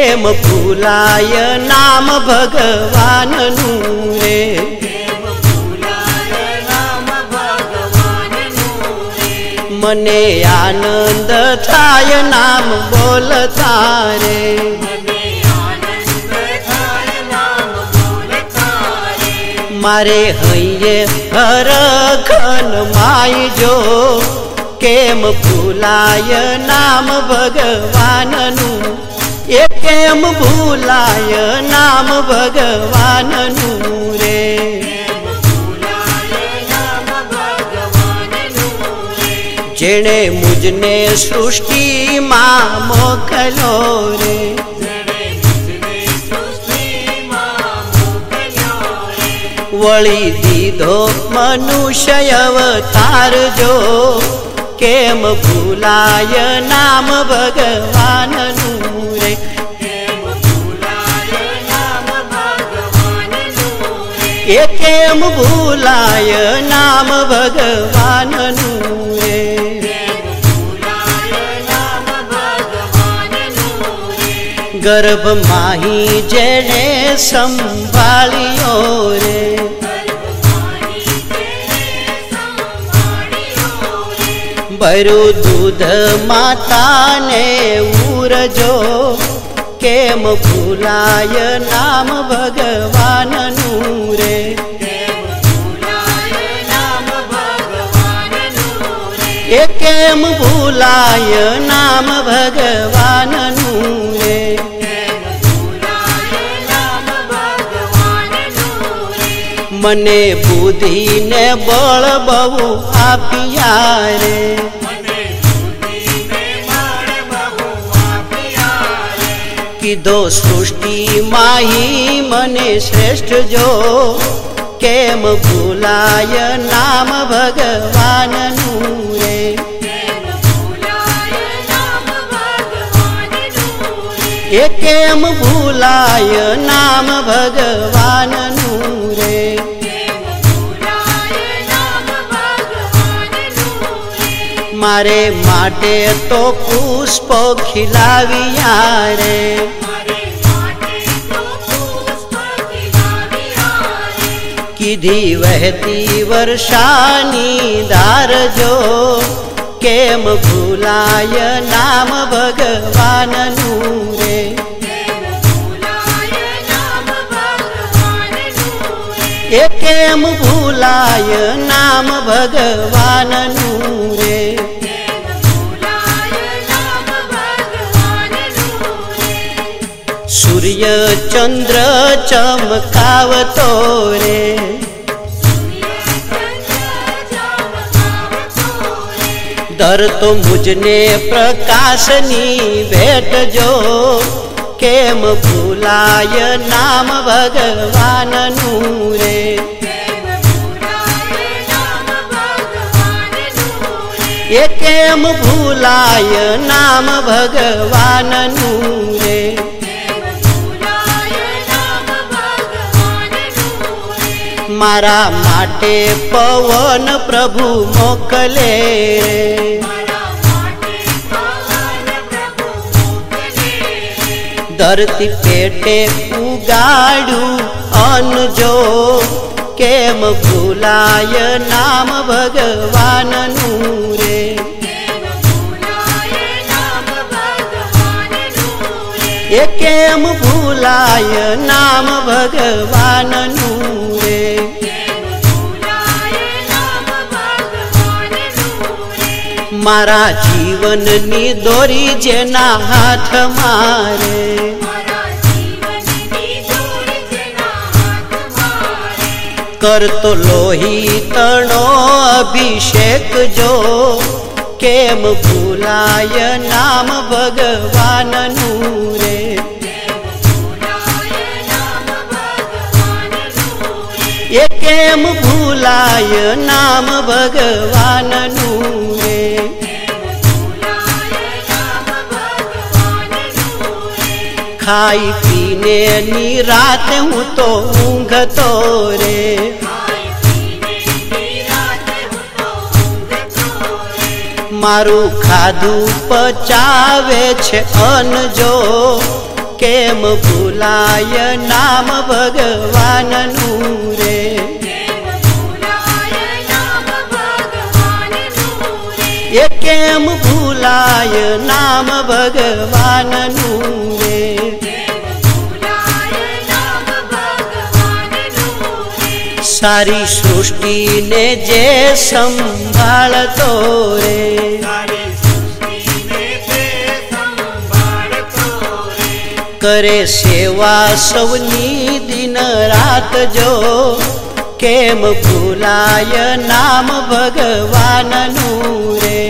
કેમ ભૂલાય નામ ભગવાનનું રે, મને આનંદ થાય નામ બોલતા રે, મારે હૈયે હરખન માય જો કેમ ભૂલાય નામ ભગવાનનું, એ કેમ ભૂલાય નામ ભગવાનનું રે, જેણે મુજને સૃષ્ટિમાં મોકલ્યો રે, વળી દીધો મનુષ્ય અવતાર જો કેમ ભૂલાય નામ ભગવાનનું રે, એ કેમ ભૂલાય નામ ભગવાનનું રે, ગર્ભ માહી જેણે સંભાળ્યો રે, ભર્યું દૂધ માતાને ઉરજો કેમ ભૂલાય નામ ભગવાનનું રે, એ કેમ ભૂલાય નામ ભગવાનનું રે, મને બુદ્ધિ ને બળ બહુ આપ્યા રે, કીધો સૃષ્ટિ માહી મને શ્રેષ્ઠ જો કેમ ભૂલાય નામ ભગવાનનું રે, એ કેમ ભૂલાય નામ ભગવાનનું રે, મારે માટે તો પુષ્પ ખીલાવ્યા રે, કીધી વહેતી વર્ષાની ધાર જો કેમ ભૂલાય નામ ભગવાનનું રે, એ કેમ ભૂલાય નામ ભગવાનનું રે, સૂર્ય ચંદ્ર ચમકાવતો રે, ધરતો મુજને પ્રકાશની ભેટ જો કેમ ભૂલાય નામ ભગવાનનું રે, એ કેમ ભૂલાય નામ ભગવાનનું રે, મારા માટે પવન પ્રભુ મોકલે રે, ધરતી પેટે ઉગાડ્યું અન્ન જો કેમ ભૂલાય નામ ભગવાનનું રે, એ કેમ ભૂલાય નામ ભગવાનનું રે, મારા જીવનની દોરી જેના હાથમાં રે, કરતો લોહી તણો અભિષેક જો કેમ ભૂલાય નામ ભગવાનનું રે, એ કેમ ભૂલાય નામ ભગવાનનું રે, ખાઈ પીને નિરાતે હું તો ઊંઘતો રે, મારું ખાધું પચાવે છે અન્ન જો કેમ ભૂલાય નામ ભગવાનનું રે એ કેમ ભૂલાય નામ ભગવાનનું રે સારી સૃષ્ટિને જે સંભાળતો રે કરે સેવા સૌની દિન રાત જો કેમ ભૂલાય નામ ભગવાનનું રે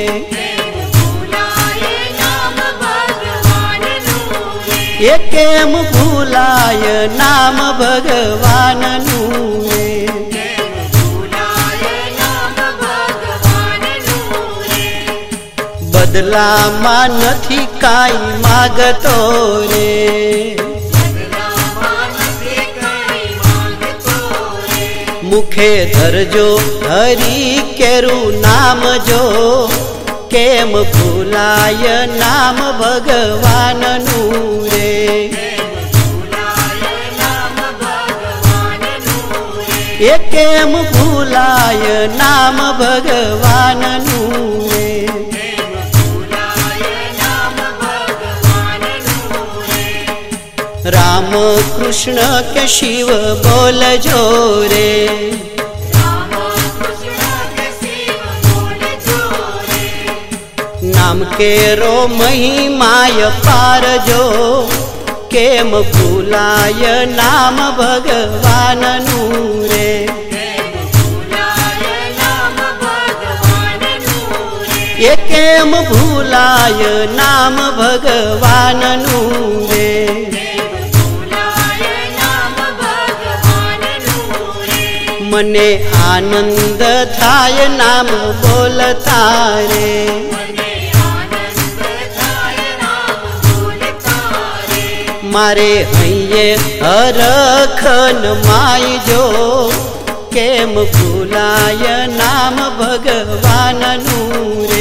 એ કેમ ભૂલાય નામ ભગવાનનું રે બદલામાં નથી કાંઈ માગતો રે મુખે ધરજો હરી કેરું નામ જો કેમ ભૂલાય નામ ભગવાનનું રે એ કેમ ભૂલાય નામ ભગવાનનું રે રામ કૃષ્ણ કે શિવ બોલજો રે નામ કેરો મહિમાય પારજો કેમ ભૂલાય નામ ભગવાનનું રે એ કેમ ભૂલાય નામ ભગવાનનું રે મને આનંદ થાય નામ બોલતા રે મારે હૈયે હરખન માયજો કેમ ભૂલાય નામ ભગવાનનું રે